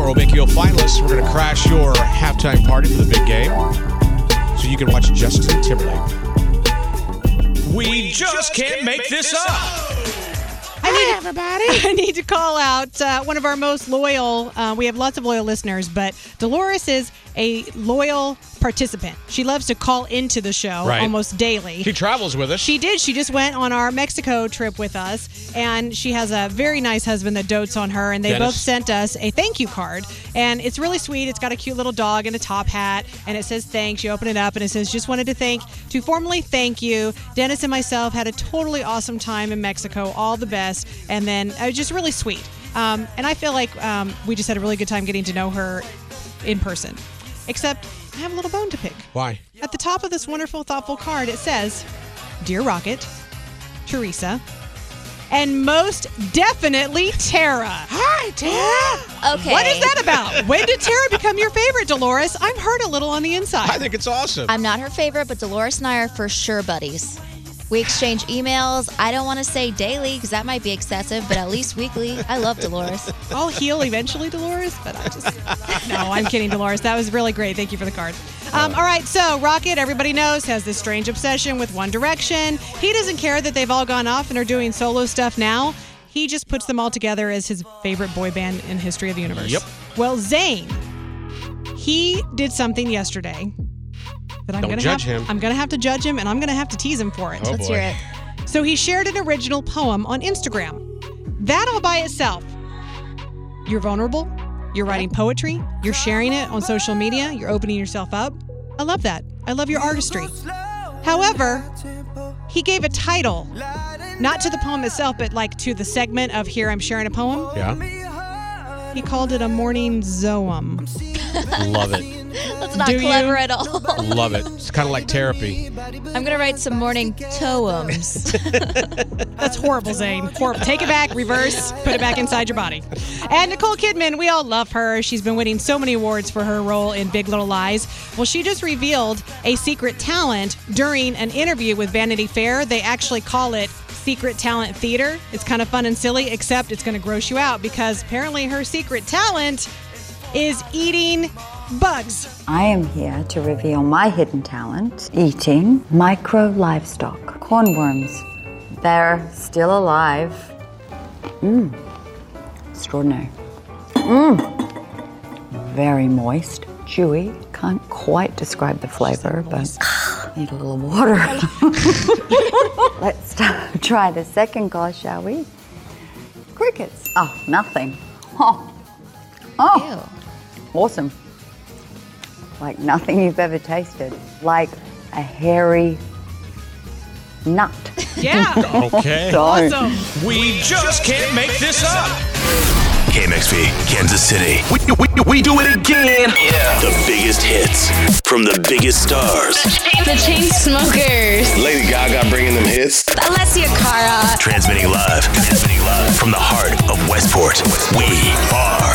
Tomorrow we'll make you a finalist. We're going to crash your halftime party for the big game so you can watch Justin Timberlake. We just can't make this up. Everybody. I need to call out one of our most loyal. We have lots of loyal listeners, but Dolores is a loyal participant. She loves to call into the show almost daily. She travels with us. She did. She just went on our Mexico trip with us, and she has a very nice husband that dotes on her, and they both sent us a thank you card, and it's really sweet. It's got a cute little dog and a top hat, and it says thanks. You open it up, and it says, just wanted to formally thank you. Dennis and myself had a totally awesome time in Mexico. All the best. And then it was just really sweet. And I feel like we just had a really good time getting to know her in person. Except I have a little bone to pick. Why? At the top of this wonderful, thoughtful card, it says, Dear Rocket, Teresa, and most definitely Tara. Hi, Tara. Okay. What is that about? When did Tara become your favorite, Dolores? I'm hurt a little on the inside. I think it's awesome. I'm not her favorite, but Dolores and I are for sure buddies. We exchange emails. I don't want to say daily because that might be excessive, but at least weekly. I love Dolores. I'll heal eventually, Dolores, but I just... No, I'm kidding, Dolores. That was really great. Thank you for the card. All right, so Rocket, everybody knows, has this strange obsession with One Direction. He doesn't care that they've all gone off and are doing solo stuff now. He just puts them all together as his favorite boy band in history of the universe. Yep. Well, Zayn, he did something yesterday that I'm going to have to judge him, and I'm going to have to tease him for it. Oh, Let's boy. hear it. So he shared an original poem on Instagram. That all by itself. You're vulnerable. You're writing poetry. You're sharing it on social media. You're opening yourself up. I love that. I love your artistry. However, he gave a title, not to the poem itself, but like to the segment of Here I'm Sharing a Poem. Yeah. He called it a morning zoem. Love it. That's not clever at all. Love it. It's kind of like therapy. I'm going to write some morning toems. That's horrible, Zayn. Horrible. Take it back, reverse, put it back inside your body. And Nicole Kidman, we all love her. She's been winning so many awards for her role in Big Little Lies. Well, she just revealed a secret talent during an interview with Vanity Fair. They actually call it Secret Talent Theater. It's kind of fun and silly, except it's going to gross you out because apparently her secret talent is eating bugs. I am here to reveal my hidden talent, eating micro livestock, cornworms. They're still alive. Extraordinary. Very moist, chewy. Can't quite describe the flavor, but need a little water. Let's try the second glass, shall we? Crickets. Oh, nothing. Oh. Awesome. Like nothing you've ever tasted. Like a hairy nut. Yeah. Okay. Awesome. We just can't make this up. KMXV, Kansas City. We do it again. Yeah. The biggest hits from the biggest stars. The Chainsmokers. Lady Gaga bringing them hits. Alessia Cara. Transmitting live from the heart of Westport. We are